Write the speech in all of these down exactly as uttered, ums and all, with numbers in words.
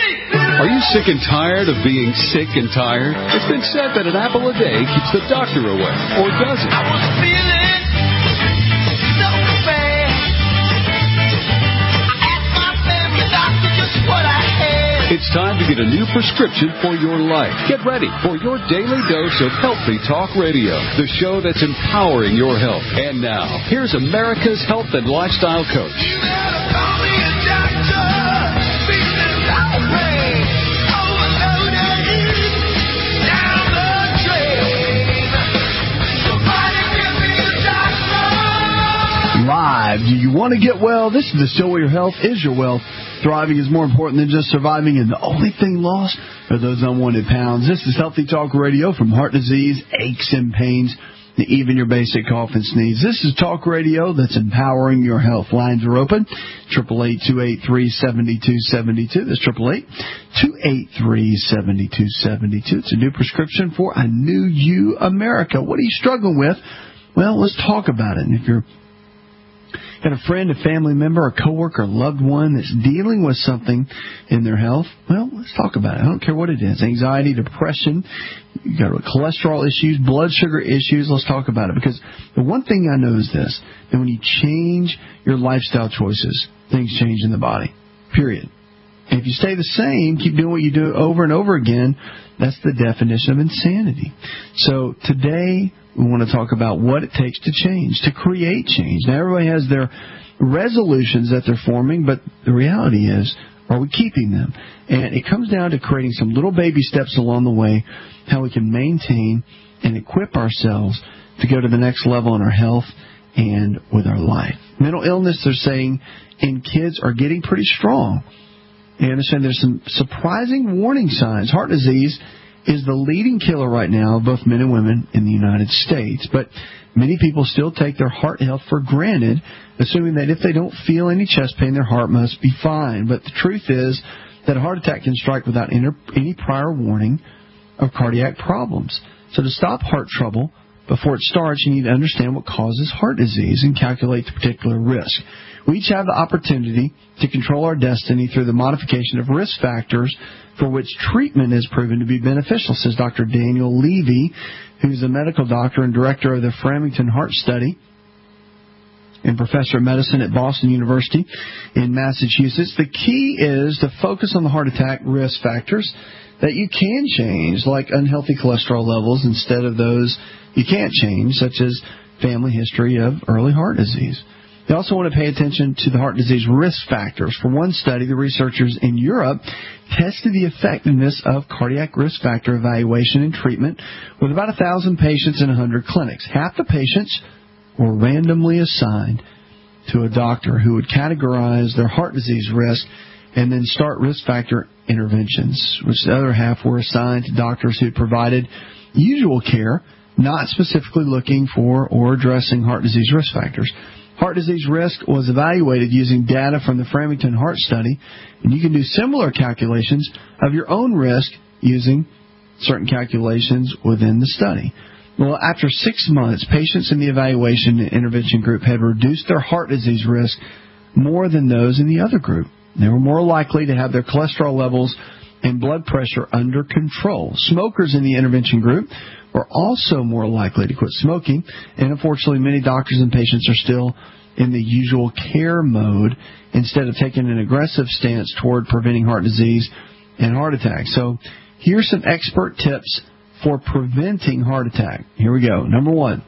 Are you sick and tired of being sick and tired? It's been said that an apple a day keeps the doctor away, or does it? I was feeling so bad. I asked my family doctor just what I had. It's time to get a new prescription for your life. Get ready for your daily dose of Healthy Talk Radio, the show that's empowering your health. And now, here's America's health and lifestyle coach. You gotta call me a doctor. Live. Do you want to get well? This is the show where your health is your wealth. Thriving is more important than just surviving, and the only thing lost are those unwanted pounds. This is Healthy Talk Radio from heart disease, aches and pains, to even your basic cough and sneeze. This is talk radio that's empowering your health. Lines are open. eight eight eight, two eight three, seven two seven two. That's eight eight eight, two eight three, seven two seven two. It's a new prescription for a new you, America. What are you struggling with? Well, let's talk about it. And if you're got a friend, a family member, a coworker, a loved one that's dealing with something in their health, well, let's talk about it. I don't care what it is. Anxiety, depression, you got cholesterol issues, blood sugar issues. Let's talk about it. Because the one thing I know is this, that when you change your lifestyle choices, things change in the body. Period. And if you stay the same, keep doing what you do over and over again, that's the definition of insanity. So today, we want to talk about what it takes to change, to create change. Now, everybody has their resolutions that they're forming, but the reality is, are we keeping them? And it comes down to creating some little baby steps along the way, how we can maintain and equip ourselves to go to the next level in our health and with our life. Mental illness, they're saying, in kids are getting pretty strong. You understand there's some surprising warning signs. Heart disease is the leading killer right now of both men and women in the United States. But many people still take their heart health for granted, assuming that if they don't feel any chest pain, their heart must be fine. But the truth is that a heart attack can strike without any prior warning of cardiac problems. So to stop heart trouble before it starts, you need to understand what causes heart disease and calculate the particular risk. We each have the opportunity to control our destiny through the modification of risk factors for which treatment is proven to be beneficial, says Doctor Daniel Levy, who's a medical doctor and director of the Framingham Heart Study and professor of medicine at Boston University in Massachusetts. The key is to focus on the heart attack risk factors that you can change, like unhealthy cholesterol levels, instead of those you can't change, such as family history of early heart disease. They also want to pay attention to the heart disease risk factors. For one study, the researchers in Europe tested the effectiveness of cardiac risk factor evaluation and treatment with about one thousand patients in one hundred clinics. Half the patients were randomly assigned to a doctor who would categorize their heart disease risk and then start risk factor interventions, which the other half were assigned to doctors who provided usual care, not specifically looking for or addressing heart disease risk factors. Heart disease risk was evaluated using data from the Framingham Heart Study, and you can do similar calculations of your own risk using certain calculations within the study. Well, after six months, patients in the evaluation and intervention group had reduced their heart disease risk more than those in the other group. They were more likely to have their cholesterol levels and blood pressure under control. Smokers in the intervention group were also more likely to quit smoking, and unfortunately many doctors and patients are still in the usual care mode instead of taking an aggressive stance toward preventing heart disease and heart attack. So here's some expert tips for preventing heart attack. Here we go. Number one,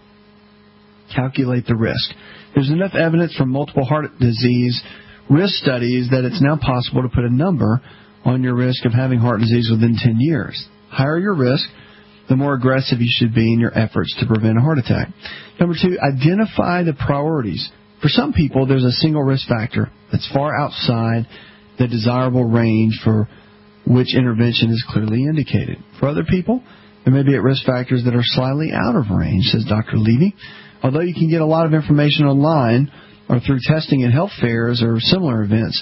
calculate the risk. There's enough evidence from multiple heart disease risk studies that it's now possible to put a number on your risk of having heart disease within ten years. Higher your risk, the more aggressive you should be in your efforts to prevent a heart attack. Number two, identify the priorities. For some people, there's a single risk factor that's far outside the desirable range for which intervention is clearly indicated. For other people, there may be at risk factors that are slightly out of range, says Doctor Levy. Although you can get a lot of information online or through testing at health fairs or similar events,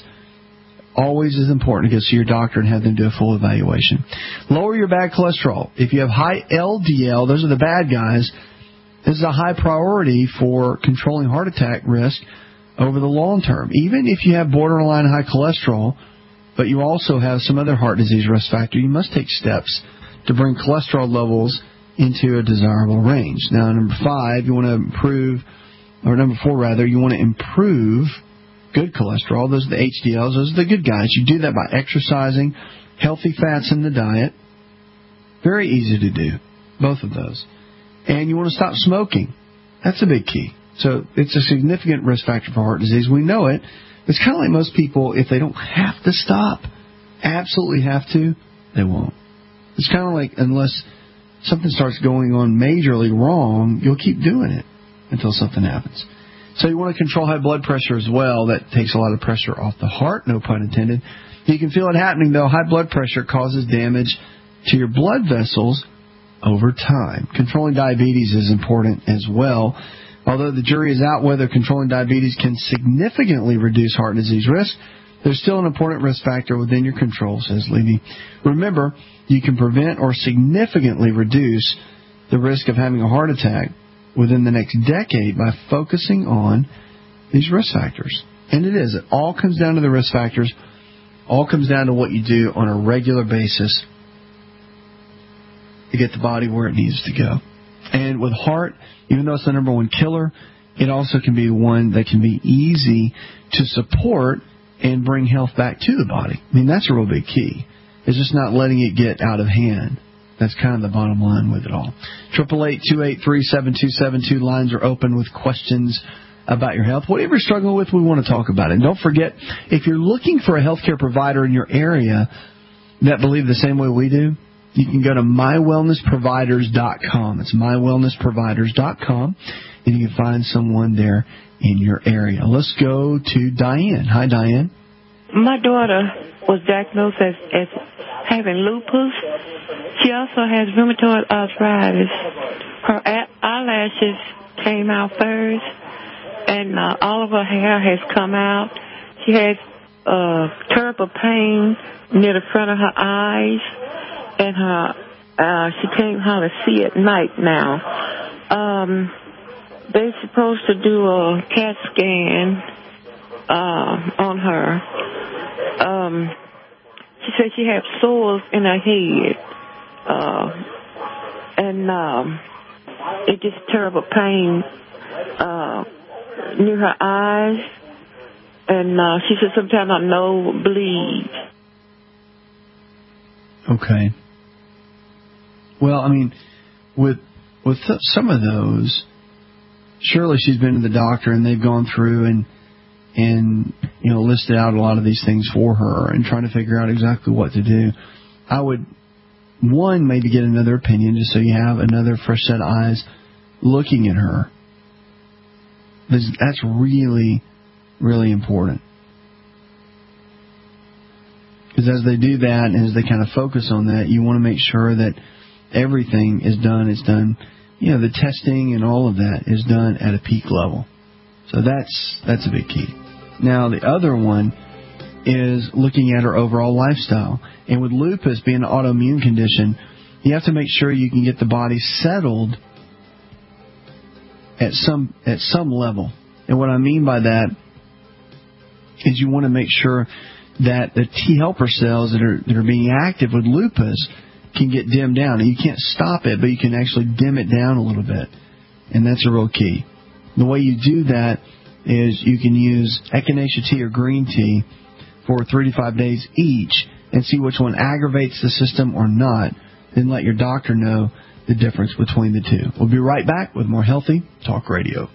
always is important to go see your doctor and have them do a full evaluation. Lower your bad cholesterol. If you have high L D L, those are the bad guys. This is a high priority for controlling heart attack risk over the long term. Even if you have borderline high cholesterol, but you also have some other heart disease risk factor. You must take steps to bring cholesterol levels into a desirable range. Now, number five, you want to improve, or number four, rather, you want to improve good cholesterol. Those are the H D Ls. Those are the good guys. You do that by exercising, healthy fats in the diet. Very easy to do, both of those. And you want to stop smoking. That's a big key. So it's a significant risk factor for heart disease. We know it. It's kind of like most people, if they don't have to stop, absolutely have to, they won't. It's kind of like unless something starts going on majorly wrong, you'll keep doing it until something happens. So you want to control high blood pressure as well. That takes a lot of pressure off the heart, no pun intended. You can feel it happening, though. High blood pressure causes damage to your blood vessels over time. Controlling diabetes is important as well. Although the jury is out whether controlling diabetes can significantly reduce heart disease risk, there's still an important risk factor within your control, says Levy. Remember, you can prevent or significantly reduce the risk of having a heart attack within the next decade by focusing on these risk factors. And it is. It all comes down to the risk factors. All comes down to what you do on a regular basis to get the body where it needs to go. And with heart, even though it's the number one killer, it also can be one that can be easy to support and bring health back to the body. I mean, that's a real big key. It's just not letting it get out of hand. That's kind of the bottom line with it all. Triple eight two eight three seven two seven two lines are open with questions about your health. Whatever you're struggling with, we want to talk about it. And don't forget, if you're looking for a healthcare provider in your area that believe the same way we do, you can go to my wellness providers dot com. It's my wellness providers dot com, and you can find someone there in your area. Let's go to Diane. Hi, Diane. My daughter was diagnosed as, as having lupus. She also has rheumatoid arthritis. Her eyelashes came out first, and uh, all of her hair has come out. She has uh, terrible pain near the front of her eyes, and her uh, she can't hardly see at night now. Um, they're supposed to do a CAT scan uh, on her. Um, she said she had sores in her head, uh, and um, it just terrible pain uh, near her eyes, and uh, she said sometimes her nose bleeds. Okay. Well, I mean, with with th- some of those, surely she's been to the doctor and they've gone through and and you know listed out a lot of these things for her and trying to figure out exactly what to do. I would one maybe get another opinion just so you have another fresh set of eyes looking at her. That's really, really important. Because as they do that and as they kind of focus on that, you want to make sure that everything is done. It's done, you know, the testing and all of that is done at a peak level. So that's that's a big key. Now, the other one is looking at her overall lifestyle. And with lupus being an autoimmune condition, you have to make sure you can get the body settled at some at some level. And what I mean by that is you want to make sure that the T helper cells that are that are being active with lupus can get dimmed down. And you can't stop it, but you can actually dim it down a little bit. And that's a real key. The way you do that is you can use echinacea tea or green tea for three to five days each and see which one aggravates the system or not. Then let your doctor know the difference between the two. We'll be right back with more Healthy Talk Radio.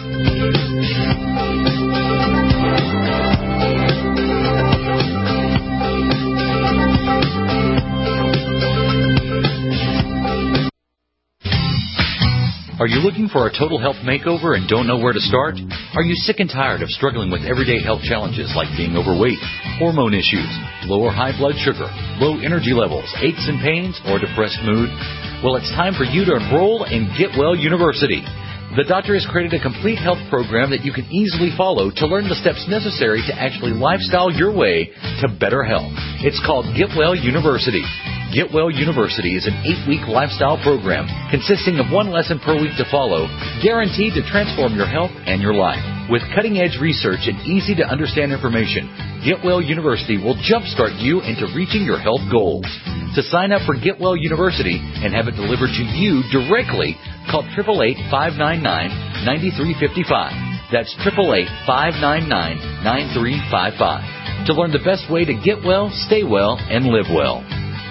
Are you looking for a total health makeover and don't know where to start? Are you sick and tired of struggling with everyday health challenges like being overweight, hormone issues, low or high blood sugar, low energy levels, aches and pains, or depressed mood? Well, it's time for you to enroll in Get Well University. The doctor has created a complete health program that you can easily follow to learn the steps necessary to actually lifestyle your way to better health. It's called Get Well University. Get Well University is an eight-week lifestyle program consisting of one lesson per week to follow, guaranteed to transform your health and your life. With cutting-edge research and easy-to-understand information, Get Well University will jumpstart you into reaching your health goals. To sign up for Get Well University and have it delivered to you directly, call eight eight eight, five nine nine, nine three five five. That's eight eight eight, five nine nine, nine three five five. To learn the best way to get well, stay well, and live well.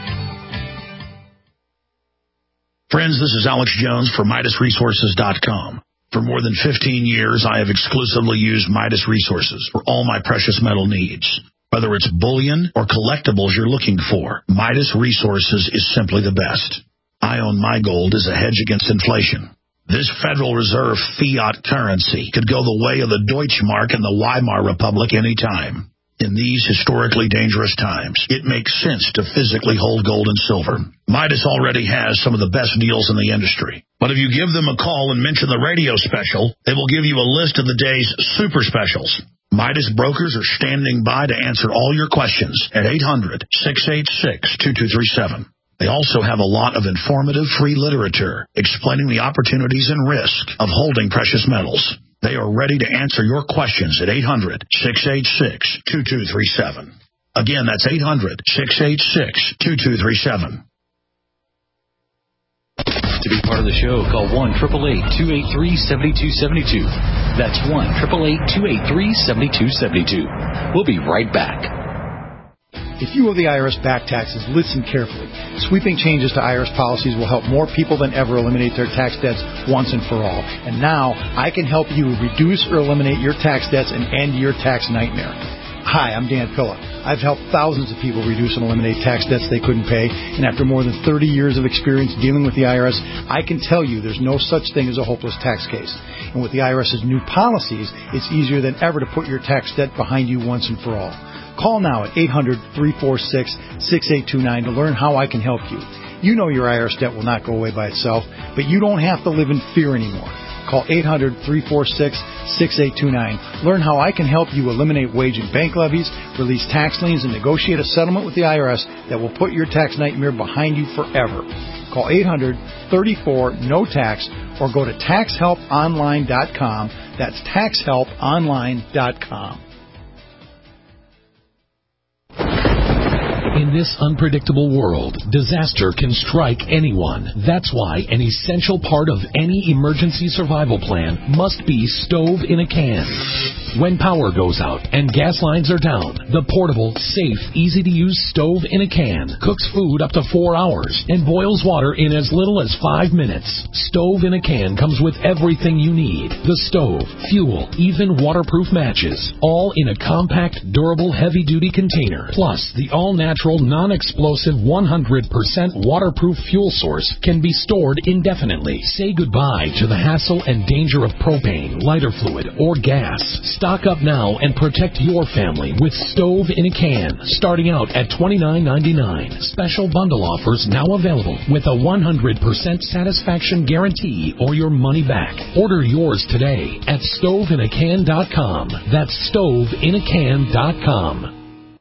Friends, this is Alex Jones for Midas Resources dot com. For more than fifteen years, I have exclusively used Midas Resources for all my precious metal needs. Whether it's bullion or collectibles you're looking for, Midas Resources is simply the best. I own my gold as a hedge against inflation. This Federal Reserve fiat currency could go the way of the Deutschmark and the Weimar Republic any time. In these historically dangerous times, it makes sense to physically hold gold and silver. Midas already has some of the best deals in the industry. But if you give them a call and mention the radio special, they will give you a list of the day's super specials. Midas brokers are standing by to answer all your questions at eight hundred, six eight six, two two three seven. They also have a lot of informative free literature explaining the opportunities and risk of holding precious metals. They are ready to answer your questions at eight hundred, six eight six, two two three seven. Again, that's eight hundred, six eight six, two two three seven. To be part of the show, call one eight eight eight, two eight three, seven two seven two. That's one eight eight eight, two eight three, seven two seven two. We'll be right back. If you owe the I R S back taxes, listen carefully. Sweeping changes to I R S policies will help more people than ever eliminate their tax debts once and for all. And now, I can help you reduce or eliminate your tax debts and end your tax nightmare. Hi, I'm Dan Pilla. I've helped thousands of people reduce and eliminate tax debts they couldn't pay, and after more than thirty years of experience dealing with the I R S, I can tell you there's no such thing as a hopeless tax case. And with the I R S's new policies, it's easier than ever to put your tax debt behind you once and for all. Call now at eight hundred, three four six, six eight two nine to learn how I can help you. You know your I R S debt will not go away by itself, but you don't have to live in fear anymore. Call eight hundred, three four six, six eight two nine. Learn how I can help you eliminate wage and bank levies, release tax liens, and negotiate a settlement with the I R S that will put your tax nightmare behind you forever. Call eight hundred, three four, N O T A X or go to tax help online dot com. That's tax help online dot com. In this unpredictable world, disaster can strike anyone. That's why an essential part of any emergency survival plan must be stove in a can. When power goes out and gas lines are down, the portable, safe, easy-to-use stove in a can cooks food up to four hours and boils water in as little as five minutes. Stove in a can comes with everything you need. The stove, fuel, even waterproof matches, all in a compact, durable, heavy-duty container. Plus, the all-natural, non-explosive, one hundred percent waterproof fuel source can be stored indefinitely. Say goodbye to the hassle and danger of propane, lighter fluid, or gas. Stock up now and protect your family with stove in a can, starting out at twenty-nine ninety-nine. Special bundle offers now available with a one hundred percent satisfaction guarantee or your money back. Order yours today at stove in a can dot com. That's stove in a can dot com.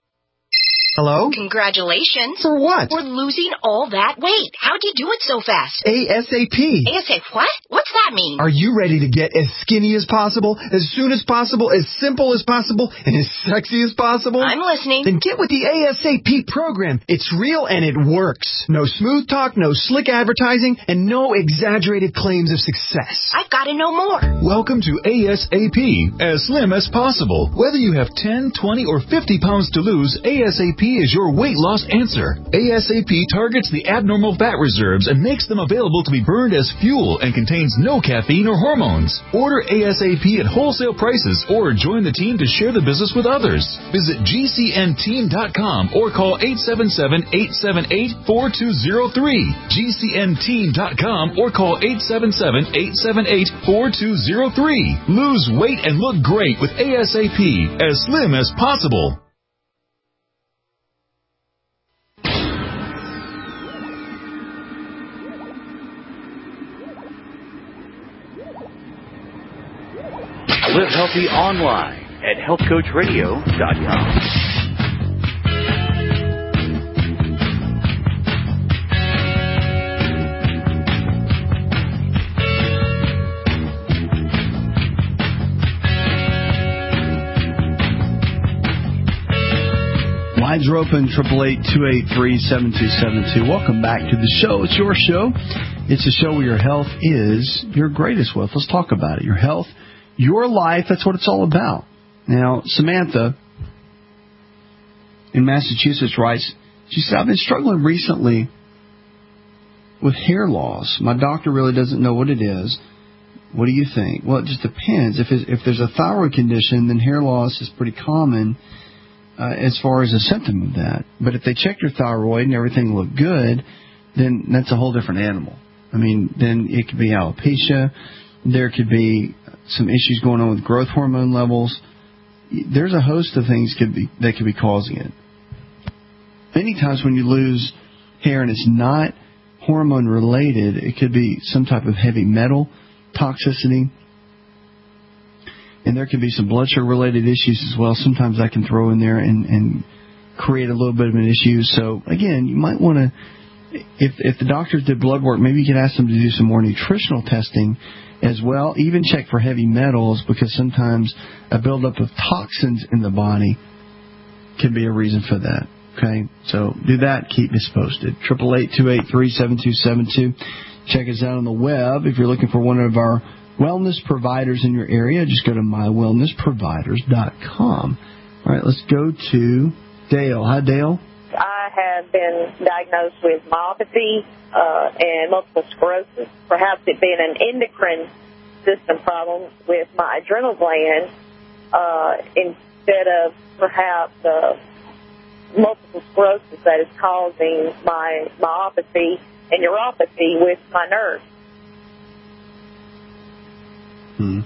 Hello? Congratulations. For what? For losing all that weight. How'd you do it so fast? ASAP. ASAP what? What's that mean? Are you ready to get as skinny as possible, as soon as possible, as simple as possible, and as sexy as possible? I'm listening. Then get with the ASAP program. It's real and it works. No smooth talk, no slick advertising, and no exaggerated claims of success. I've got to know more. Welcome to ASAP, as slim as possible. Whether you have ten, twenty, or fifty pounds to lose, ASAP is your weight loss answer. ASAP targets the abnormal fat reserves and makes them available to be burned as fuel and contains no caffeine or hormones. Order ASAP at wholesale prices or join the team to share the business with others. Visit G C N team dot com or call eight seven seven, eight seven eight, four two zero three. G C N team dot com or call eight seven seven, eight seven eight, four two zero three. Lose weight and look great with ASAP, as slim as possible. Live healthy online at health coach radio dot com. Lines are open, triple eight, two eight three, seven two seven two. Welcome back to the show. It's your show. It's a show where your health is your greatest wealth. Let's talk about it. Your health, your life, that's what it's all about. Now, Samantha in Massachusetts writes, she said, I've been struggling recently with hair loss. My doctor really doesn't know what it is. What do you think? Well, it just depends. If it's, if there's a thyroid condition, then hair loss is pretty common uh, as far as a symptom of that. But if they check your thyroid and everything looked good, then that's a whole different animal. I mean, then it could be alopecia. There could be some issues going on with growth hormone levels. There's a host of things could be that could be causing it. Many times when you lose hair and it's not hormone related, it could be some type of heavy metal toxicity. And there can be some blood sugar related issues as well. Sometimes I can throw in there and, and create a little bit of an issue. So again, you might want to, if if the doctors did blood work, maybe you could ask them to do some more nutritional testing as well. Even check for heavy metals, because sometimes a buildup of toxins in the body can be a reason for that. Okay, so do that. Keep us posted. Triple eight two eight three seven two seven two. Check us out on the web. If you're looking for one of our wellness providers in your area, just go to my wellness providers dot com. All right, let's go to Dale. Hi, Dale. I have been diagnosed with myopathy uh, and multiple sclerosis, perhaps it being an endocrine system problem with my adrenal gland uh, instead of perhaps uh, multiple sclerosis that is causing my myopathy and neuropathy with my nerves. Hmm.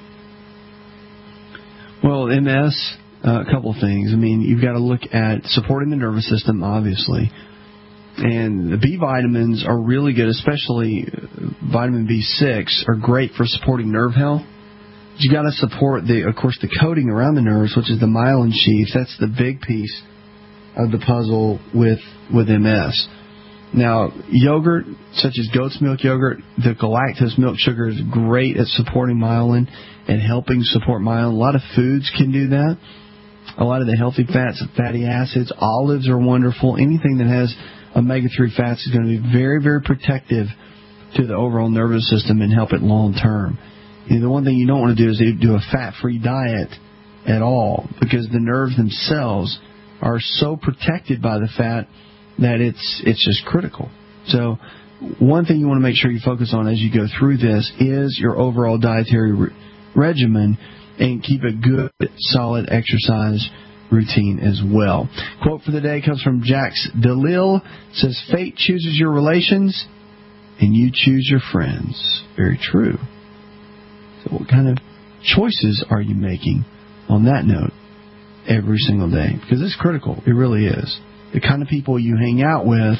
Well, M S, uh, a couple things. I mean, you've got to look at supporting the nervous system, obviously. And the B vitamins are really good, especially vitamin B six, are great for supporting nerve health. But you got to support, the, of course, the coating around the nerves, which is the myelin sheath. That's the big piece of the puzzle with, with M S. Now, yogurt, such as goat's milk yogurt, the galactose milk sugar is great at supporting myelin and helping support myelin. A lot of foods can do that. A lot of the healthy fats and fatty acids, olives are wonderful. Anything that has omega three fats is going to be very, very protective to the overall nervous system and help it long term. You know, the one thing you don't want to do is do a fat-free diet at all, because the nerves themselves are so protected by the fat that it's it's just critical. So one thing you want to make sure you focus on as you go through this is your overall dietary re- regimen, and keep a good, solid exercise routine as well. Quote for the day comes from Jax DeLille. Says, fate chooses your relations and you choose your friends. Very true. So what kind of choices are you making on that note every single day? Because it's critical. It really is. The kind of people you hang out with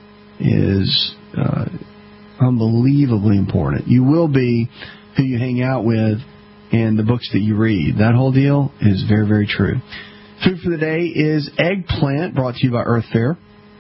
is uh, unbelievably important. You will be who you hang out with and the books that you read. That whole deal is very, very true. Food for the day is eggplant, brought to you by Earth Fare.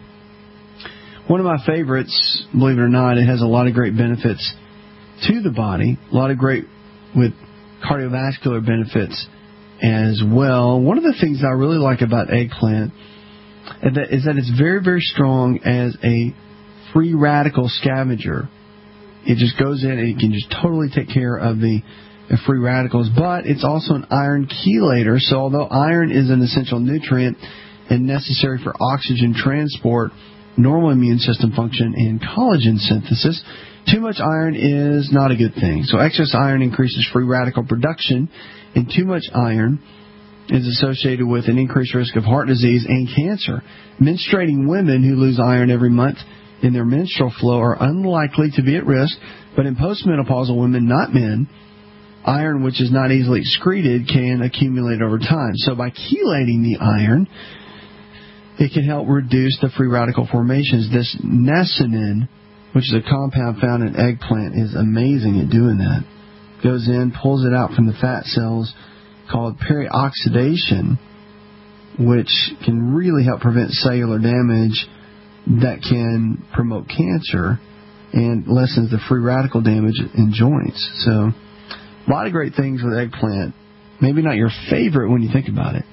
One of my favorites, believe it or not. It has a lot of great benefits to the body, a lot of great with cardiovascular benefits as well. One of the things I really like about eggplant is that it's very, very strong as a free radical scavenger. It just goes in and it can just totally take care of the, the free radicals. But it's also an iron chelator. So although iron is an essential nutrient and necessary for oxygen transport, normal immune system function, and collagen synthesis, too much iron is not a good thing. So excess iron increases free radical production, and too much iron is associated with an increased risk of heart disease and cancer. Menstruating women who lose iron every month in their menstrual flow are unlikely to be at risk, but in postmenopausal women, not men, iron, which is not easily excreted, can accumulate over time. So by chelating the iron, it can help reduce the free radical formations. This nesinin, which is a compound found in eggplant, is amazing at doing that. Goes in, pulls it out from the fat cells, called perioxidation, which can really help prevent cellular damage that can promote cancer and lessens the free radical damage in joints. So a lot of great things with eggplant. Maybe not your favorite when you think about it,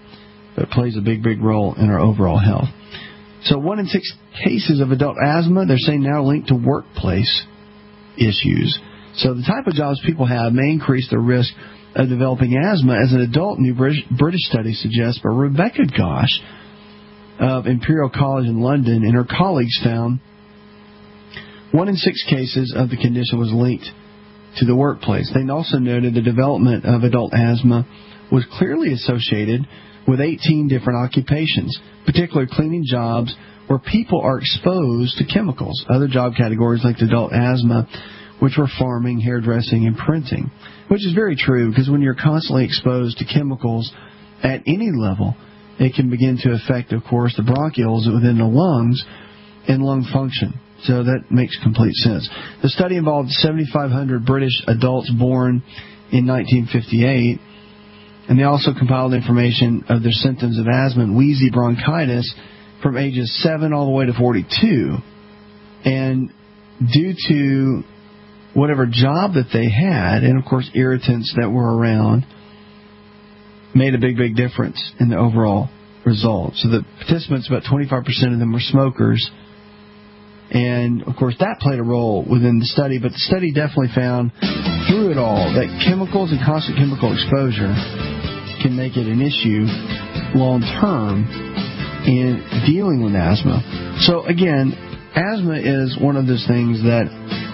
but plays a big, big role in our overall health. So one in six cases of adult asthma, they're saying now linked to workplace issues. So the type of jobs people have may increase their risk of developing asthma. As an adult, new British, British study suggests, but Rebecca Gosh of Imperial College in London and her colleagues found one in six cases of the condition was linked to the workplace. They also noted the development of adult asthma was clearly associated with eighteen different occupations, particularly cleaning jobs where people are exposed to chemicals. Other job categories like adult asthma, which were farming, hairdressing, and printing, which is very true because when you're constantly exposed to chemicals at any level, it can begin to affect, of course, the bronchioles within the lungs and lung function. So that makes complete sense. The study involved seventy-five hundred British adults born in nineteen fifty-eight, and they also compiled information of their symptoms of asthma and wheezy bronchitis from ages seven all the way to forty-two. And due to whatever job that they had, and of course irritants that were around, made a big, big difference in the overall result. So the participants, about twenty-five percent of them were smokers. And, of course, that played a role within the study. But the study definitely found through it all that chemicals and constant chemical exposure can make it an issue long-term in dealing with asthma. So, again, asthma is one of those things that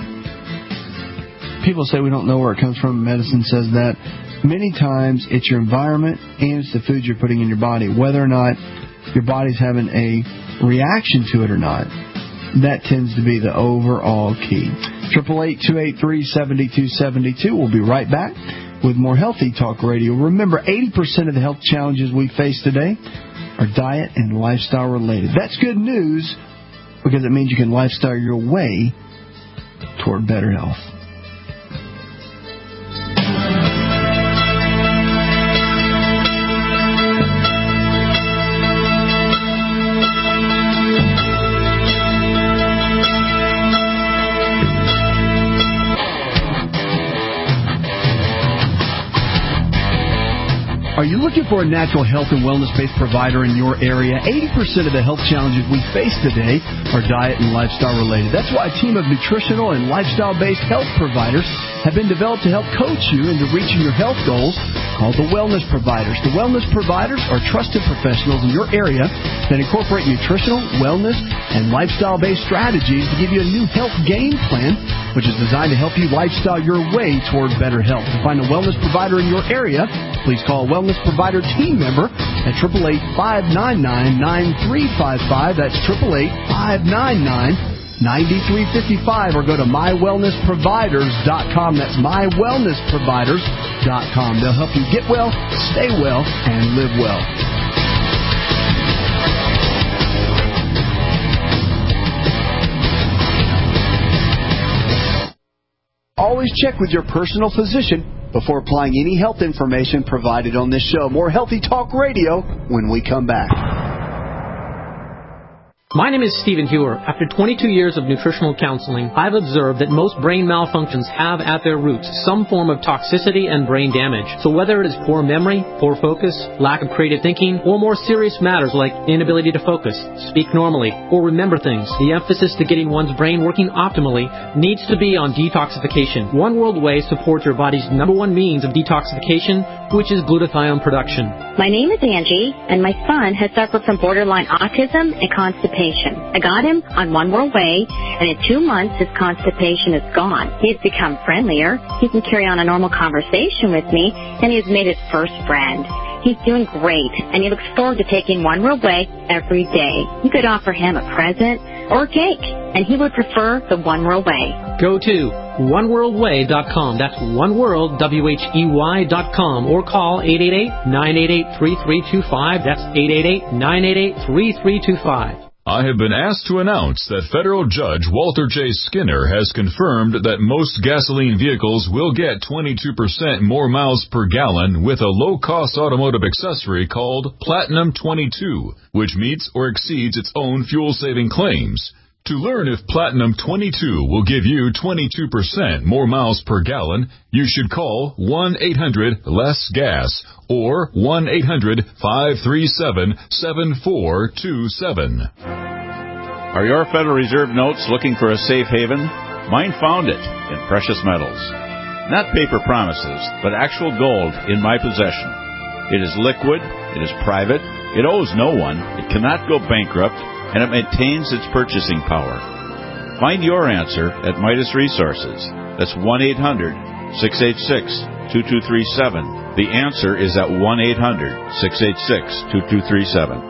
people say we don't know where it comes from. Medicine says that. Many times it's your environment and it's the food you're putting in your body, whether or not your body's having a reaction to it or not. That tends to be the overall key. eight eight eight, two eight three, seven two seven two. We'll be right back with more Healthy Talk Radio. Remember, eighty percent of the health challenges we face today are diet and lifestyle related. That's good news because it means you can lifestyle your way toward better health. Are you looking for a natural health and wellness-based provider in your area? eighty percent of the health challenges we face today are diet and lifestyle-related. That's why a team of nutritional and lifestyle-based health providers have been developed to help coach you into reaching your health goals, called the Wellness Providers. The Wellness Providers are trusted professionals in your area that incorporate nutritional, wellness, and lifestyle-based strategies to give you a new health game plan, which is designed to help you lifestyle your way toward better health. To find a wellness provider in your area, please call a Wellness Provider team member at eight eight eight, five nine nine, nine three five five. That's eight eight eight, five nine nine, nine three five five. Or go to my wellness providers dot com. That's my wellness providers dot com. They'll help you get well, stay well, and live well. Always check with your personal physician before applying any health information provided on this show. More Healthy Talk Radio when we come back. My name is Stephen Hewer. After twenty-two years of nutritional counseling, I've observed that most brain malfunctions have at their roots some form of toxicity and brain damage. So whether it is poor memory, poor focus, lack of creative thinking, or more serious matters like inability to focus, speak normally, or remember things, the emphasis to getting one's brain working optimally needs to be on detoxification. One World Whey supports your body's number one means of detoxification, which is glutathione production. My name is Angie, and my son has suffered from borderline autism and constipation. I got him on One World Whey, and in two months his constipation is gone. He has become friendlier. He can carry on a normal conversation with me, and he has made his first friend. He's doing great, and he looks forward to taking One World Whey every day. You could offer him a present or a cake, and he would prefer the One World Whey. Go to one world way dot com. That's one world, W H E Y dot com, or call eight eight eight, nine eight eight, three three two five. That's eight eight eight, nine eight eight, three three two five. I have been asked to announce that federal judge Walter J. Skinner has confirmed that most gasoline vehicles will get twenty-two percent more miles per gallon with a low-cost automotive accessory called Platinum twenty-two, which meets or exceeds its own fuel-saving claims. To learn if Platinum twenty-two will give you twenty-two percent more miles per gallon, you should call one eight hundred less gas or one eight hundred five three seven seven four two seven. Are your Federal Reserve notes looking for a safe haven? Mine found it in precious metals. Not paper promises, but actual gold in my possession. It is liquid, it is private, it owes no one, it cannot go bankrupt, and it maintains its purchasing power. Find your answer at Midas Resources. That's one eight hundred six eight six two two three seven. The answer is at one eight hundred six eight six two two three seven.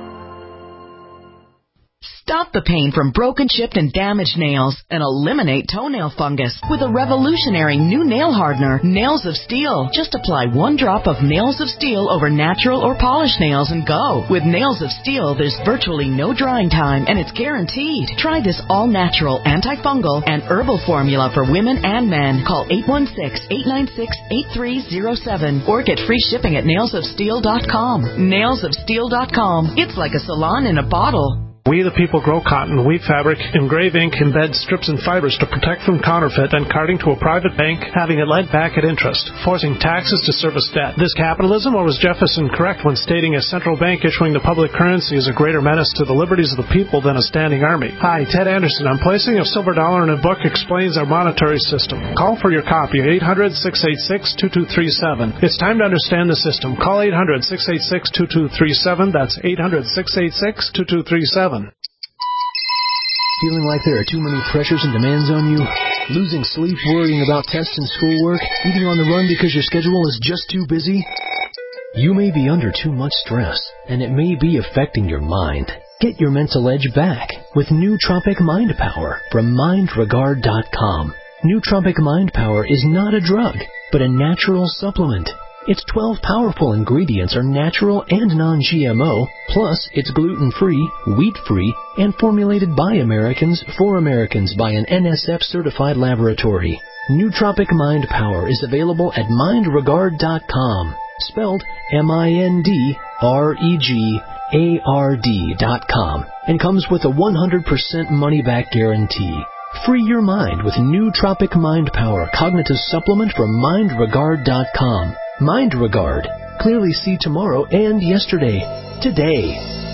Stop the pain from broken, chipped, and damaged nails and eliminate toenail fungus with a revolutionary new nail hardener, Nails of Steel. Just apply one drop of Nails of Steel over natural or polished nails and go. With Nails of Steel, there's virtually no drying time, and it's guaranteed. Try this all-natural, antifungal, and herbal formula for women and men. Call eight one six, eight nine six, eight three zero seven or get free shipping at nails of steel dot com. nails of steel dot com. It's like a salon in a bottle. We the people grow cotton, weave fabric, engrave ink, embed strips and fibers to protect from counterfeit and carting to a private bank, having it lent back at interest, forcing taxes to service debt. This capitalism, or was Jefferson correct when stating a central bank issuing the public currency is a greater menace to the liberties of the people than a standing army? Hi, Ted Anderson. I'm placing a silver dollar in a book explains our monetary system. Call for your copy at eight hundred six eight six two two three seven. It's time to understand the system. Call eight hundred six eight six two two three seven. That's eight hundred six eight six two two three seven. Feeling like there are too many pressures and demands on you? Losing sleep, worrying about tests and schoolwork? Eating on the run because your schedule is just too busy? You may be under too much stress, and it may be affecting your mind. Get your mental edge back with Nootropic Mind Power from mind regard dot com. Nootropic Mind Power is not a drug, but a natural supplement. Its twelve powerful ingredients are natural and non-G M O, plus it's gluten-free, wheat-free, and formulated by Americans for Americans by an N S F-certified laboratory. Nootropic Mind Power is available at mind regard dot com, spelled M I N D R E G A R D dot com, and comes with a one hundred percent money-back guarantee. Free your mind with Nootropic Mind Power Cognitive Supplement from mind regard dot com. Mind Regard. Clearly see tomorrow and yesterday. Today.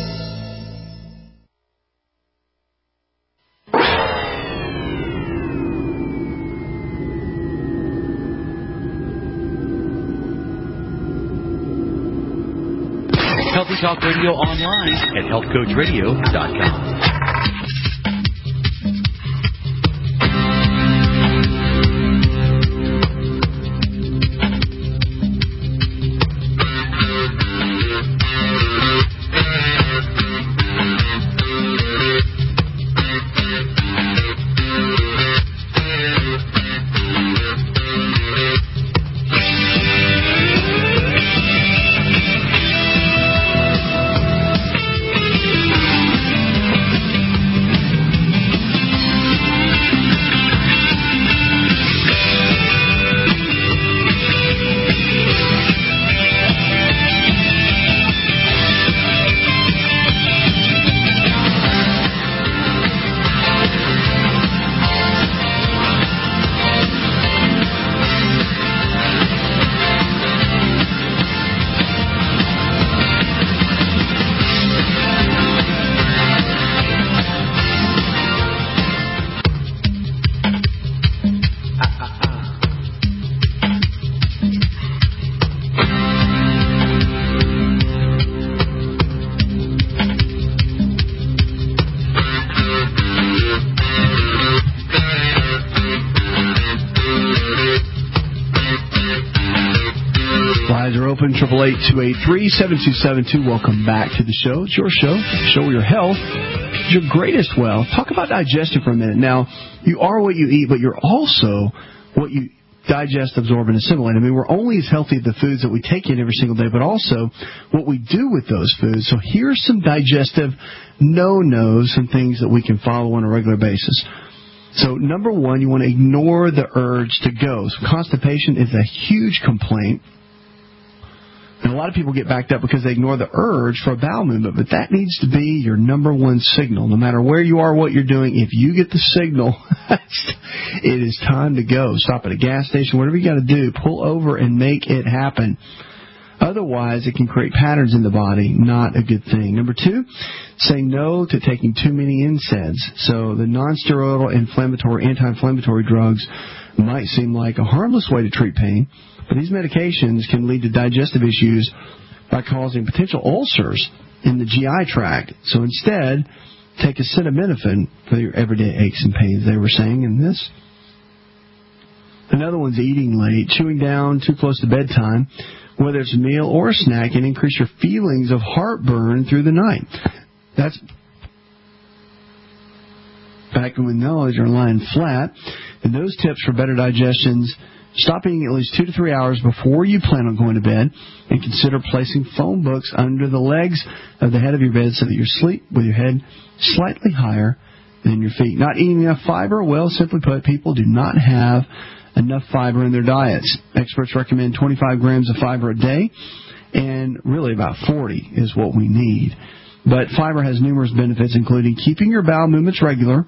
Healthy Talk Radio online at health coach radio dot com. triple eight two eight three seven two seven two. Welcome back to the show. It's your show. Show your health. It's your greatest wealth. Talk about digestion for a minute. Now, you are what you eat, but you're also what you digest, absorb, and assimilate. I mean, we're only as healthy as the foods that we take in every single day, but also what we do with those foods. So here's some digestive no-nos and things that we can follow on a regular basis. So number one, you want to ignore the urge to go. So constipation is a huge complaint And a lot of people get backed up because they ignore the urge for a bowel movement, but that needs to be your number one signal. No matter where you are, what you're doing, if you get the signal, it is time to go. Stop at a gas station, whatever you got to do, pull over and make it happen. Otherwise, it can create patterns in the body, not a good thing. Number two, say no to taking too many N SAIDs. So the non-steroidal inflammatory, anti-inflammatory drugs might seem like a harmless way to treat pain, but these medications can lead to digestive issues by causing potential ulcers in the G I tract. So instead, take acetaminophen for your everyday aches and pains, they were saying in this. Another one's eating late, chewing down too close to bedtime, whether it's a meal or a snack, can increase your feelings of heartburn through the night. That's back when knowledge are lying flat. And those tips for better digestions: stop eating at least two to three hours before you plan on going to bed, and consider placing phone books under the legs of the head of your bed so that you sleep with your head slightly higher than your feet. Not eating enough fiber? Well, simply put, people do not have enough fiber in their diets. Experts recommend twenty-five grams of fiber a day, and really about forty is what we need. But fiber has numerous benefits, including keeping your bowel movements regular,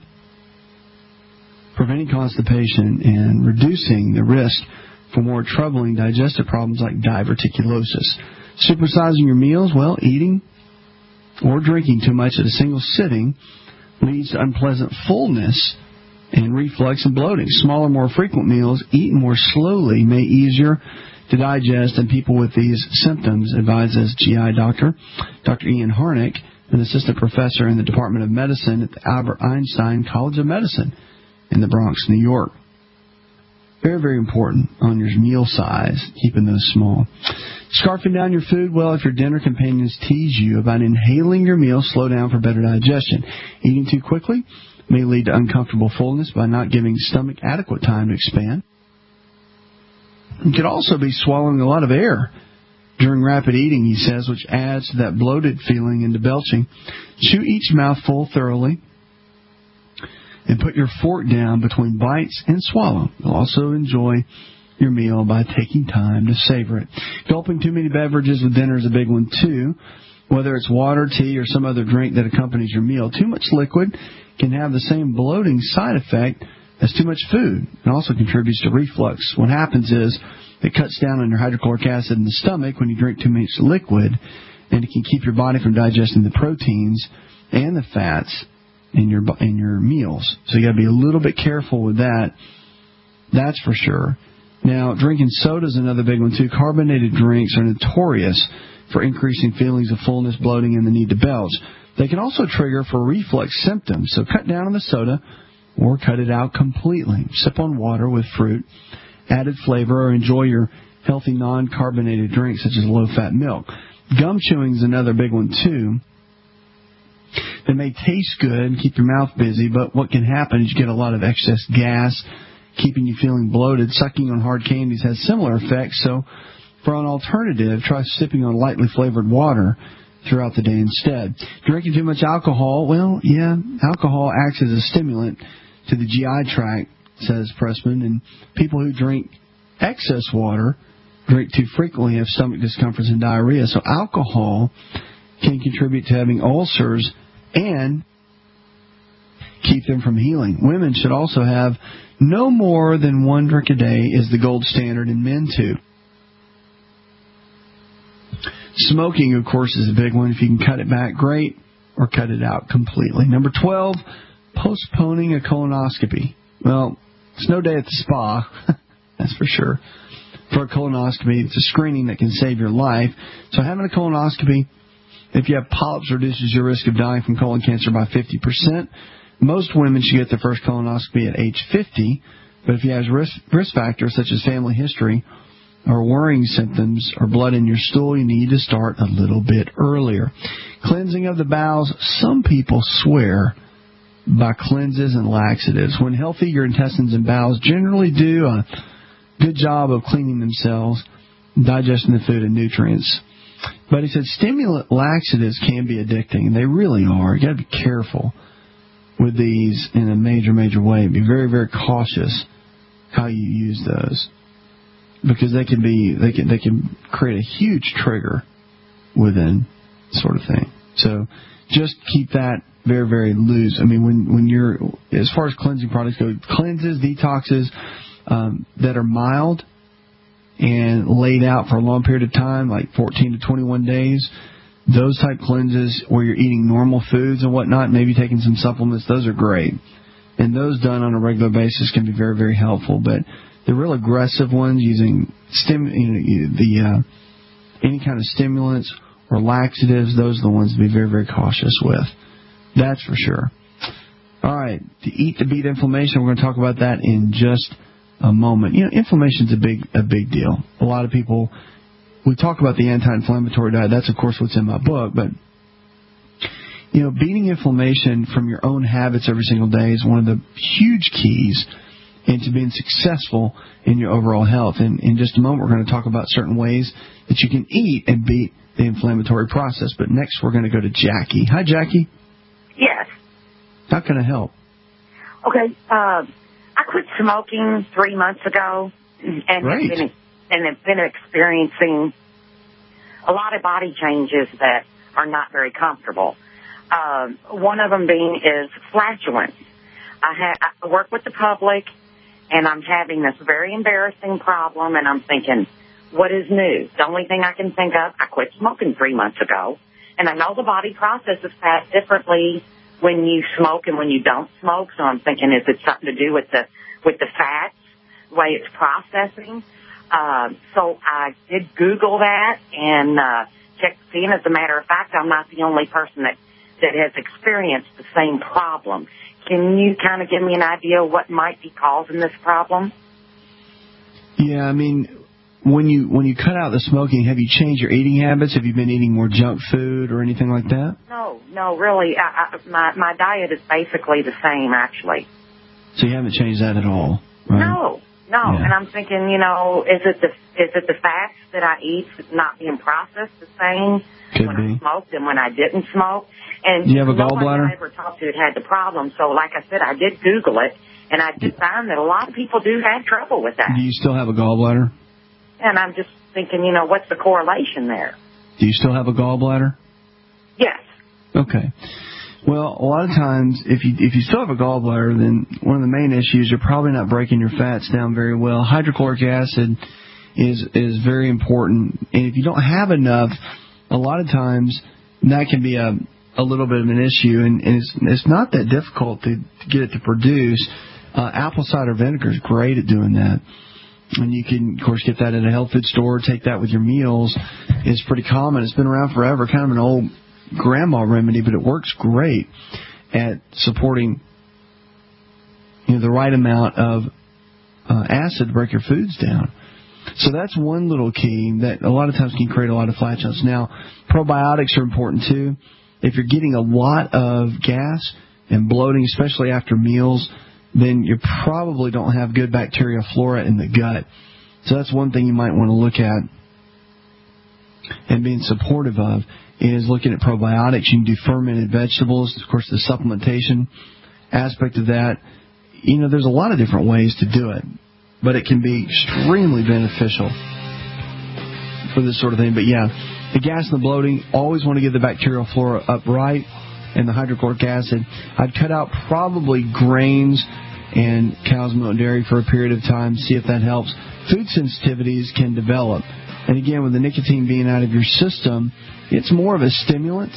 preventing constipation, and reducing the risk for more troubling digestive problems like diverticulosis. Supersizing your meals, well, eating or drinking too much at a single sitting leads to unpleasant fullness and reflux and bloating. Smaller, more frequent meals, eaten more slowly, may be easier to digest in people with these symptoms, advises G I doctor Doctor Ian Harnick, an assistant professor in the Department of Medicine at the Albert Einstein College of Medicine in the Bronx, New York. Very, very important on your meal size, keeping those small. Scarfing down your food, well, if your dinner companions tease you about inhaling your meal, slow down for better digestion. Eating too quickly may lead to uncomfortable fullness by not giving stomach adequate time to expand. You could also be swallowing a lot of air during rapid eating, he says, which adds to that bloated feeling and to belching. Chew each mouthful thoroughly and put your fork down between bites and swallow. You'll also enjoy your meal by taking time to savor it. Gulping too many beverages with dinner is a big one, too. Whether it's water, tea, or some other drink that accompanies your meal, too much liquid can have the same bloating side effect as too much food. It also contributes to reflux. What happens is it cuts down on your hydrochloric acid in the stomach when you drink too much liquid, and it can keep your body from digesting the proteins and the fats in your in your meals. So you got to be a little bit careful with that. That's for sure. Now, drinking soda is another big one, too. Carbonated drinks are notorious for increasing feelings of fullness, bloating, and the need to belch. They can also trigger for reflux symptoms, so cut down on the soda or cut it out completely. Sip on water with fruit, added flavor, or enjoy your healthy non-carbonated drinks such as low-fat milk. Gum chewing is another big one, too. They may taste good and keep your mouth busy, but what can happen is you get a lot of excess gas, keeping you feeling bloated. Sucking on hard candies has similar effects, so for an alternative, try sipping on lightly flavored water throughout the day instead. Drinking too much alcohol, well, yeah, alcohol acts as a stimulant to the G I tract, says Pressman, and people who drink excess water, drink too frequently, have stomach discomforts and diarrhea. So alcohol can contribute to having ulcers and keep them from healing. Women should also have no more than one drink a day is the gold standard, and men too. Smoking, of course, is a big one. If you can cut it back, great, or cut it out completely. Number twelve, postponing a colonoscopy. Well, it's no day at the spa, that's for sure. For a colonoscopy, it's a screening that can save your life. So having a colonoscopy, if you have polyps, reduces your risk of dying from colon cancer by fifty percent. Most women should get their first colonoscopy at age fifty, but if you have risk, risk factors such as family history or worrying symptoms or blood in your stool, you need to start a little bit earlier. Cleansing of the bowels. Some people swear by cleanses and laxatives. When healthy, your intestines and bowels generally do a good job of cleaning themselves, digesting the food and nutrients. But he said stimulant laxatives can be addicting, and they really are. You got to be careful with these in a major, major way. Be very, very cautious how you use those. because they can be they can they can create a huge trigger within sort of thing. So just keep that very, very loose. I mean, when when you're, as far as cleansing products go, cleanses, detoxes um, that are mild and laid out for a long period of time, like fourteen to twenty-one days, those type cleanses where you're eating normal foods and whatnot, maybe taking some supplements, those are great. And those done on a regular basis can be very, very helpful. But the real aggressive ones using stim, you know, the uh, any kind of stimulants or laxatives, those are the ones to be very, very cautious with. That's for sure. All right, to eat to beat inflammation, we're going to talk about that in just a moment. You know, inflammation's a big, a big deal. A lot of people, we talk about the anti-inflammatory diet. That's, of course, what's in my book. But, you know, beating inflammation from your own habits every single day is one of the huge keys into being successful in your overall health. And in just a moment, we're going to talk about certain ways that you can eat and beat the inflammatory process. But next, we're going to go to Jackie. Hi, Jackie. Yes. How can I help? Okay. Uh, I quit smoking three months ago, and have been, and have been experiencing a lot of body changes that are not very comfortable. Uh, one of them being is flatulence. I, ha- I work with the public, and I'm having this very embarrassing problem, and I'm thinking, what is new? The only thing I can think of, I quit smoking three months ago, and I know the body processes fat differently when you smoke and when you don't smoke, so I'm thinking, is it something to do with the with the fats, the way it's processing? Uh, so I did Google that and uh, checked to see, and as a matter of fact, I'm not the only person that, that has experienced the same problem. Can you kind of give me an idea of what might be causing this problem? Yeah, I mean, when you when you cut out the smoking, have you changed your eating habits? Have you been eating more junk food or anything like that? No, no, really. I, I, my my diet is basically the same, actually. So you haven't changed that at all, right? No, no. Yeah. And I'm thinking, you know, is it the is it the fats that I eat not being processed the same Could when be. I smoked and when I didn't smoke? And do you have a nobody gallbladder? I ever talked to had the problem. So, like I said, I did Google it, and I did find that a lot of people do have trouble with that. Do you still have a gallbladder? And I'm just thinking, you know, what's the correlation there? Do you still have a gallbladder? Yes. Okay. Well, a lot of times, if you if you still have a gallbladder, then one of the main issues, you're probably not breaking your fats down very well. Hydrochloric acid is is very important, and if you don't have enough, a lot of times that can be a a little bit of an issue, and, and it's it's not that difficult to, to get it to produce. Uh, apple cider vinegar is great at doing that. And you can, of course, get that at a health food store. Take that with your meals. It's pretty common. It's been around forever, kind of an old grandma remedy, but it works great at supporting, you know, the right amount of uh, acid to break your foods down. So that's one little key that a lot of times can create a lot of flatulence. Now, probiotics are important too. If you're getting a lot of gas and bloating, especially after meals, then you probably don't have good bacteria flora in the gut. So that's one thing you might want to look at and being supportive of is looking at probiotics. You can do fermented vegetables. Of course, the supplementation aspect of that. You know, there's a lot of different ways to do it, but it can be extremely beneficial for this sort of thing. But, yeah, the gas and the bloating, always want to get the bacterial flora up right, and the hydrochloric acid. I'd cut out probably grains and cow's milk and dairy for a period of time, see if that helps. Food sensitivities can develop. And again, with the nicotine being out of your system, it's more of a stimulant.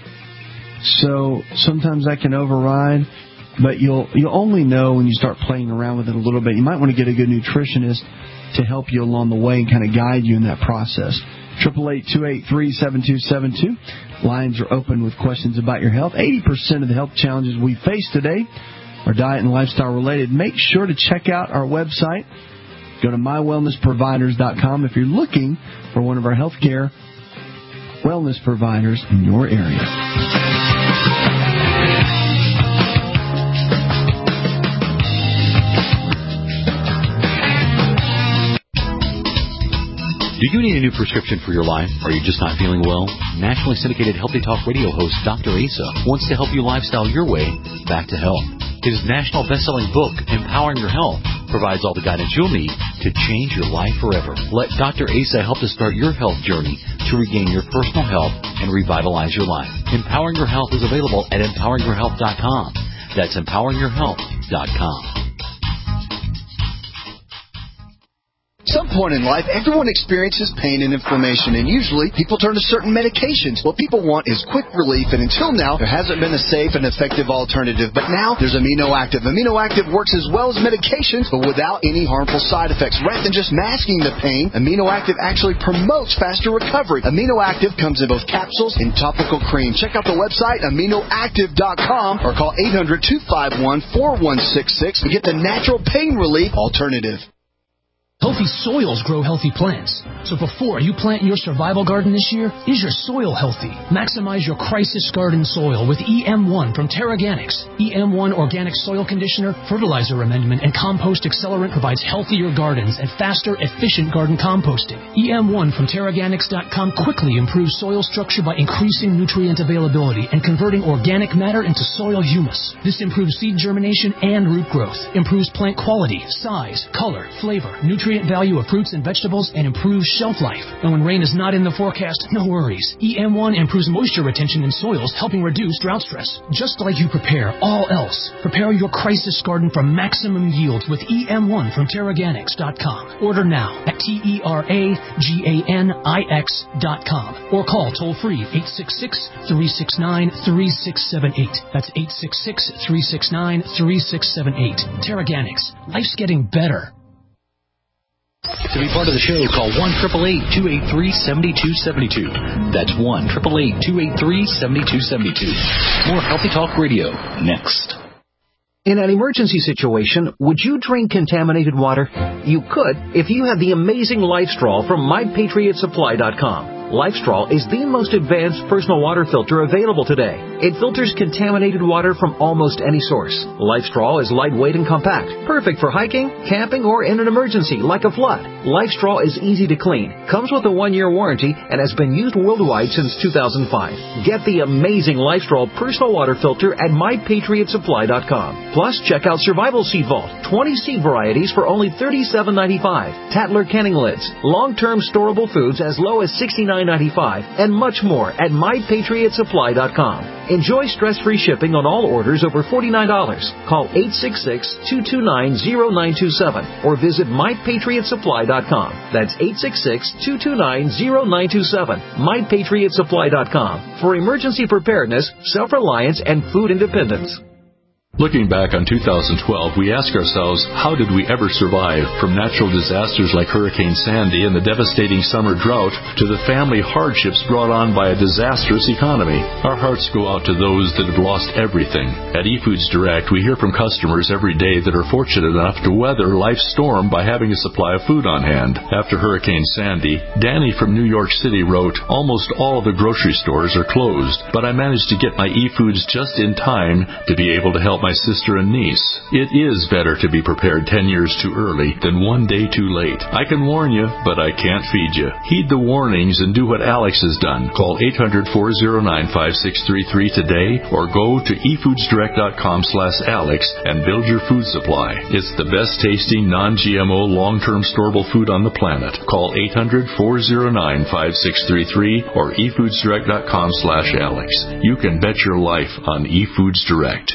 So sometimes that can override, but you'll you'll only know when you start playing around with it a little bit. You might want to get a good nutritionist to help you along the way and kind of guide you in that process. eight eight eight, two eight three, seven two seven two. Lines are open with questions about your health. eighty percent of the health challenges we face today are diet and lifestyle related. Make sure to check out our website. Go to my wellness providers dot com if you're looking for one of our healthcare wellness providers in your area. Do you need a new prescription for your life? Are you just not feeling well? Nationally syndicated Healthy Talk radio host Doctor Asa wants to help you lifestyle your way back to health. His national best-selling book, Empowering Your Health, provides all the guidance you'll need to change your life forever. Let Doctor Asa help to start your health journey to regain your personal health and revitalize your life. Empowering Your Health is available at empowering your health dot com. That's empowering your health dot com. At some point in life, everyone experiences pain and inflammation, and usually people turn to certain medications. What people want is quick relief, and until now, there hasn't been a safe and effective alternative. But now, there's Amino Active. Amino Active works as well as medications, but without any harmful side effects. Rather than just masking the pain, Amino Active actually promotes faster recovery. Amino Active comes in both capsules and topical cream. Check out the website, amino active dot com, or call eight hundred, two five one, four one six six and get the natural pain relief alternative. Healthy soils grow healthy plants. So before you plant your survival garden this year, is your soil healthy? Maximize your crisis garden soil with E M one from Terraganics. E M one Organic Soil Conditioner, Fertilizer Amendment, and Compost Accelerant provides healthier gardens and faster, efficient garden composting. E M one from Terraganics dot com quickly improves soil structure by increasing nutrient availability and converting organic matter into soil humus. This improves seed germination and root growth, improves plant quality, size, color, flavor, nutrient value of fruits and vegetables, and improves shelf life. And when rain is not in the forecast, no worries. E M one improves moisture retention in soils, helping reduce drought stress. Just like you prepare all else, prepare your crisis garden for maximum yields with E M one from Terraganics dot com. Order now at T E R A G A N I X dot com or call toll-free eight six six, three six nine, three six seven eight. That's eight six six, three six nine, three six seven eight. Terraganics. Life's getting better. To be part of the show, call one eight eight eight, two eight three, seven two seven two. That's one eight eight eight, two eight three, seven two seven two. More Healthy Talk Radio next. In an emergency situation, would you drink contaminated water? You could if you had the amazing LifeStraw from my patriot supply dot com. LifeStraw is the most advanced personal water filter available today. It filters contaminated water from almost any source. LifeStraw is lightweight and compact, perfect for hiking, camping, or in an emergency like a flood. LifeStraw is easy to clean, comes with a one-year warranty, and has been used worldwide since two thousand five. Get the amazing LifeStraw personal water filter at my patriot supply dot com. Plus, check out Survival Seed Vault, twenty seed varieties for only thirty-seven ninety-five. Tatler canning lids, long-term storable foods as low as sixty-nine ninety-five, and much more at my patriot supply dot com. Enjoy stress-free shipping on all orders over forty-nine dollars. Call eight six six, two two nine, zero nine two seven or visit my patriot supply dot com. That's eight six six, two two nine, zero nine two seven. my patriot supply dot com for emergency preparedness, self-reliance, and food independence. Looking back on two thousand twelve, we ask ourselves, how did we ever survive? From natural disasters like Hurricane Sandy and the devastating summer drought to the family hardships brought on by a disastrous economy. Our hearts go out to those that have lost everything. At eFoods Direct, we hear from customers every day that are fortunate enough to weather life's storm by having a supply of food on hand. After Hurricane Sandy, Danny from New York City wrote, almost all the grocery stores are closed, but I managed to get my eFoods just in time to be able to help my sister and niece. It is better to be prepared ten years too early than one day too late. I can warn you, but I can't feed you. Heed the warnings and do what Alex has done. Call eight hundred, four oh nine, five six three three today or go to e foods direct dot com slash Alex and build your food supply. It's the best tasting, non-G M O, long-term storable food on the planet. Call eight hundred, four oh nine, five six three three or e foods direct dot com slash Alex. You can bet your life on eFoods Direct.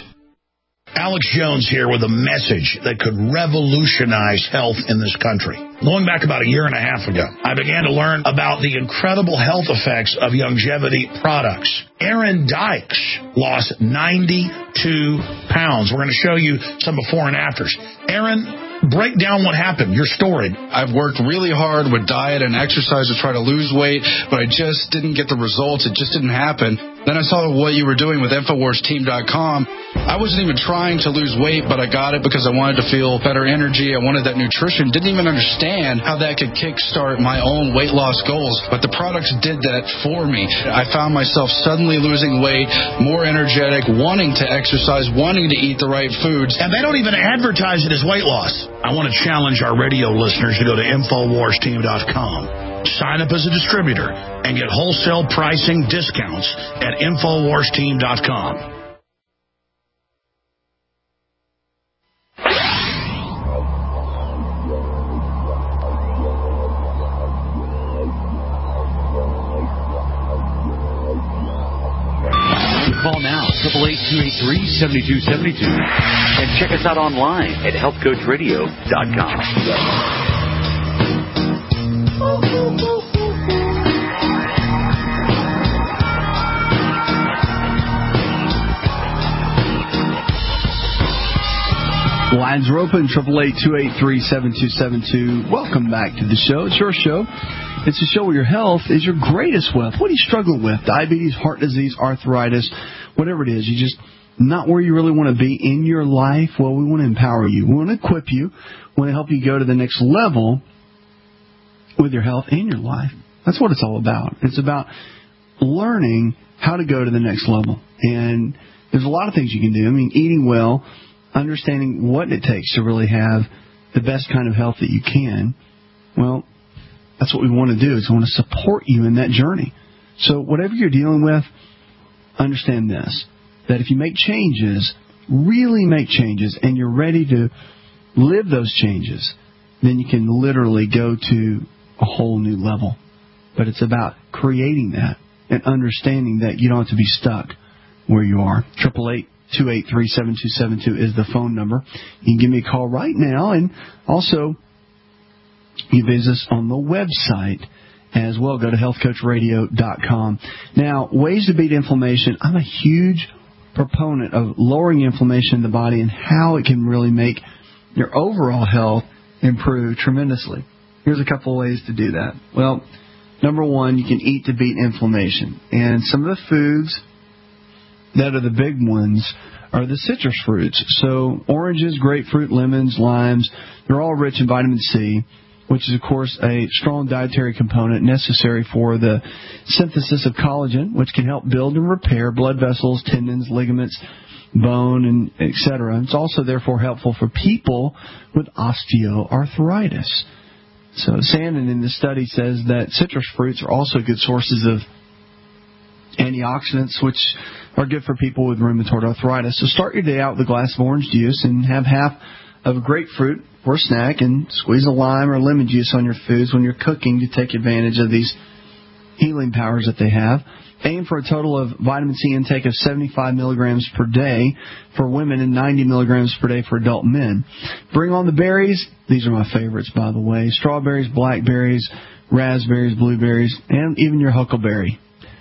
Alex Jones here with a message that could revolutionize health in this country. Going back about a year and a half ago, I began to learn about the incredible health effects of longevity products. Aaron Dykes lost ninety-two pounds. We're going to show you some before and afters. Aaron, break down what happened, your story. I've worked really hard with diet and exercise to try to lose weight, but I just didn't get the results. It just didn't happen. Then I saw what you were doing with Infowars Team dot com. I wasn't even trying to lose weight, but I got it because I wanted to feel better energy. I wanted that nutrition. Didn't even understand how that could kickstart my own weight loss goals, but the products did that for me. I found myself suddenly losing weight, more energetic, wanting to exercise, wanting to eat the right foods. And they don't even advertise it as weight loss. I want to challenge our radio listeners to go to Infowars Team dot com. Sign up as a distributor and get wholesale pricing discounts at Infowars Team dot com. eight eight eight, two eight three, seven two seven two. And check us out online at health coach radio dot com. Lines are open, eight eight eight, two eight three, seven two seven two. Welcome back to the show. It's your show. It's a show where your health is your greatest wealth. What do you struggle with? Diabetes, heart disease, arthritis, whatever it is. You just not where you really want to be in your life. Well, we want to empower you. We want to equip you. We want to help you go to the next level with your health and your life. That's what it's all about. It's about learning how to go to the next level. And there's a lot of things you can do. I mean, eating well, understanding what it takes to really have the best kind of health that you can. Well, that's what we want to do, is we want to support you in that journey. So whatever you're dealing with, understand this, that if you make changes, really make changes, and you're ready to live those changes, then you can literally go to a whole new level. But it's about creating that and understanding that you don't have to be stuck where you are. eight eight eight, two eight three, seven two seven two is the phone number. You can give me a call right now, and also you visit us on the website as well. Go to health coach radio dot com. Now, ways to beat inflammation. I'm a huge proponent of lowering inflammation in the body and how it can really make your overall health improve tremendously. Here's a couple of ways to do that. Well, number one, you can eat to beat inflammation. And some of the foods that are the big ones are the citrus fruits. So oranges, grapefruit, lemons, limes, they're all rich in vitamin C, which is, of course, a strong dietary component necessary for the synthesis of collagen, which can help build and repair blood vessels, tendons, ligaments, bone, and et cetera. It's also, therefore, helpful for people with osteoarthritis. So Sandin in the study says that citrus fruits are also good sources of antioxidants, which are good for people with rheumatoid arthritis. So start your day out with a glass of orange juice and have half of a grapefruit for a snack, and squeeze a lime or lemon juice on your foods when you're cooking to take advantage of these healing powers that they have. Aim for a total of vitamin C intake of seventy-five milligrams per day for women and ninety milligrams per day for adult men. Bring on the berries. These are my favorites, by the way. Strawberries, blackberries, raspberries, blueberries, and even your huckleberry.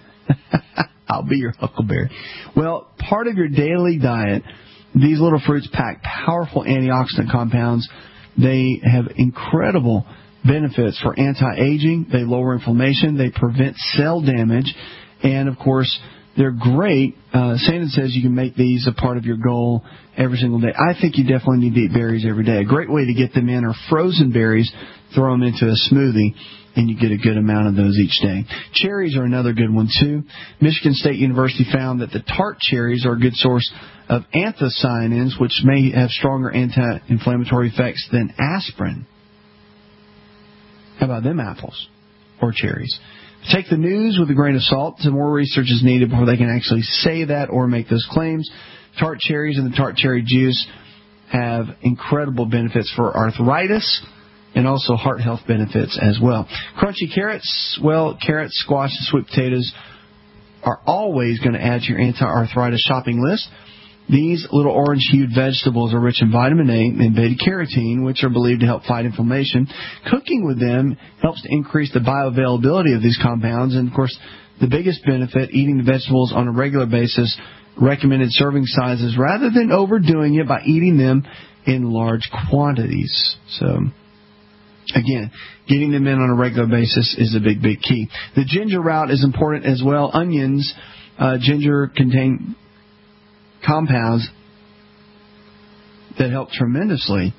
I'll be your huckleberry. Well, part of your daily diet, these little fruits pack powerful antioxidant compounds. They have incredible benefits for anti-aging. They lower inflammation. They prevent cell damage. And, of course, they're great. Uh, Sandin says you can make these a part of your goal every single day. I think you definitely need to eat berries every day. A great way to get them in are frozen berries. Throw them into a smoothie, and you get a good amount of those each day. Cherries are another good one, too. Michigan State University found that the tart cherries are a good source of anthocyanins, which may have stronger anti-inflammatory effects than aspirin. How about them apples or cherries? Take the news with a grain of salt. Some more research is needed before they can actually say that or make those claims. Tart cherries and the tart cherry juice have incredible benefits for arthritis and also heart health benefits as well. Crunchy carrots, well, carrots, squash, and sweet potatoes are always going to add to your anti-arthritis shopping list. These little orange-hued vegetables are rich in vitamin A and beta-carotene, which are believed to help fight inflammation. Cooking with them helps to increase the bioavailability of these compounds. And, of course, the biggest benefit, eating the vegetables on a regular basis, recommended serving sizes, rather than overdoing it by eating them in large quantities. So, again, getting them in on a regular basis is a big, big key. The ginger route is important as well. Onions, uh, ginger contain compounds that help tremendously.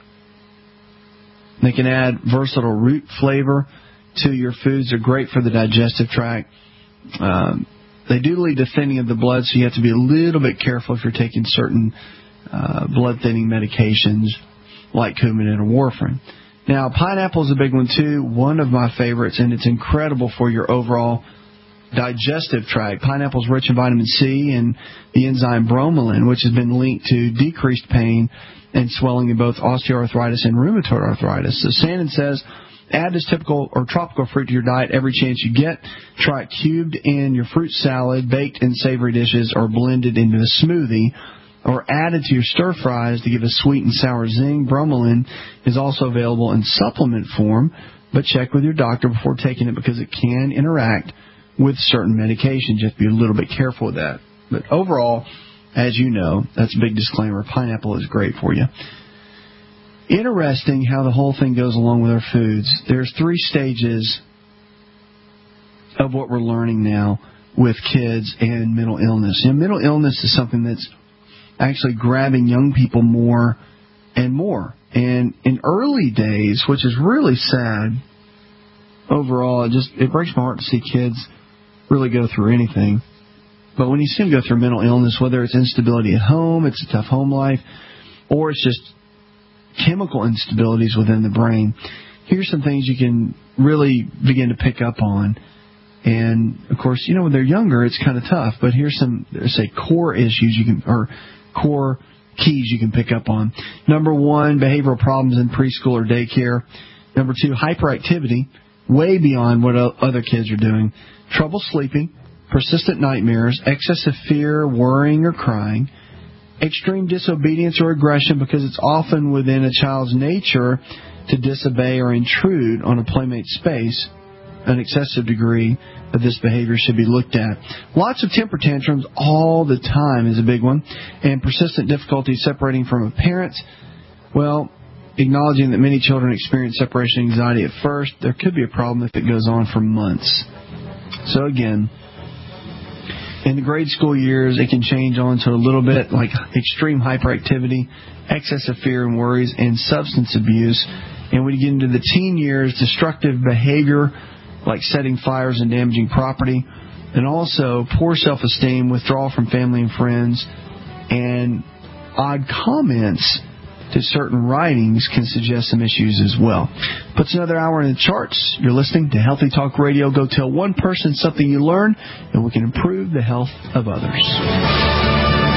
They can add versatile root flavor to your foods. They're great for the digestive tract. Um, they do lead to thinning of the blood, so you have to be a little bit careful if you're taking certain uh, blood thinning medications like Coumadin or warfarin. Now, pineapple is a big one too, one of my favorites, and it's incredible for your overall digestive tract. Pineapple is rich in vitamin C and the enzyme bromelain, which has been linked to decreased pain and swelling in both osteoarthritis and rheumatoid arthritis. So Sandin says add this typical or tropical fruit to your diet every chance you get. Try it cubed in your fruit salad, baked in savory dishes, or blended into a smoothie, or added to your stir fries to give a sweet and sour zing. Bromelain is also available in supplement form, but check with your doctor before taking it because it can interact with certain medications. You have to be a little bit careful with that. But overall, as you know, that's a big disclaimer, pineapple is great for you. Interesting how the whole thing goes along with our foods. There's three stages of what we're learning now with kids and mental illness. And mental illness is something that's actually grabbing young people more and more. And in early days, which is really sad, overall, it just it breaks my heart to see kids really go through anything. But when you see them go through mental illness, whether it's instability at home, it's a tough home life, or it's just chemical instabilities within the brain, here's some things you can really begin to pick up on. And, of course, you know, when they're younger, it's kind of tough. But here's some, say, core issues you can, or core keys you can pick up on. Number one, behavioral problems in preschool or daycare. Number two, hyperactivity, way beyond what other kids are doing. Trouble sleeping, persistent nightmares, excessive fear, worrying, or crying. Extreme disobedience or aggression, because it's often within a child's nature to disobey or intrude on a playmate's space. An excessive degree of this behavior should be looked at. Lots of temper tantrums all the time is a big one. And persistent difficulty separating from a parent. Well, acknowledging that many children experience separation anxiety at first, there could be a problem if it goes on for months. So again, in the grade school years, it can change on to a little bit like extreme hyperactivity, excessive fear and worries, and substance abuse. And when you get into the teen years, destructive behavior like setting fires and damaging property, and also poor self-esteem, withdrawal from family and friends, and odd comments to certain writings can suggest some issues as well. Puts another hour in the charts. You're listening to Healthy Talk Radio. Go tell one person something you learn, and we can improve the health of others.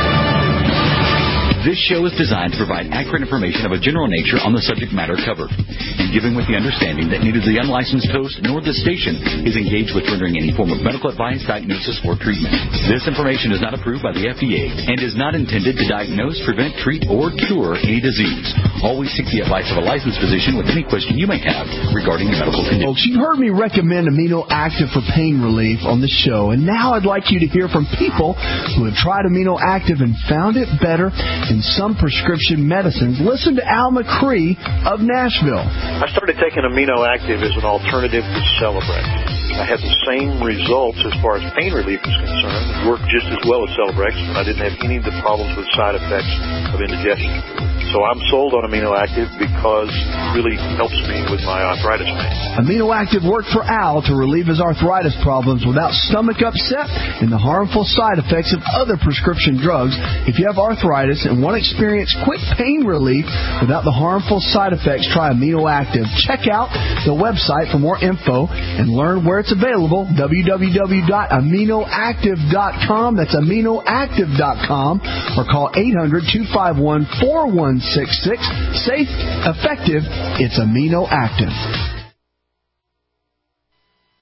This show is designed to provide accurate information of a general nature on the subject matter covered, and given with the understanding that neither the unlicensed host nor the station is engaged with rendering any form of medical advice, diagnosis, or treatment. This information is not approved by the F D A and is not intended to diagnose, prevent, treat, or cure any disease. Always seek the advice of a licensed physician with any question you may have regarding your medical condition. Folks, you've heard me recommend Amino Active for pain relief on the show, and now I'd like you to hear from people who have tried Amino Active and found it better in some prescription medicines. Listen to Al McCree of Nashville. I started taking Amino Active as an alternative to Celebrex. I had the same results as far as pain relief is concerned. It worked just as well as Celebrex, and I didn't have any of the problems with side effects of indigestion. So I'm sold on Amino Active because it really helps me with my arthritis pain. Amino Active worked for Al to relieve his arthritis problems without stomach upset and the harmful side effects of other prescription drugs. If you have arthritis and want to experience quick pain relief without the harmful side effects, try Amino Active. Check out the website for more info and learn where it's available, w w w dot amino active dot com. That's amino active dot com, or call eight hundred, two five one, four one six six. Safe, effective, it's Amino Active.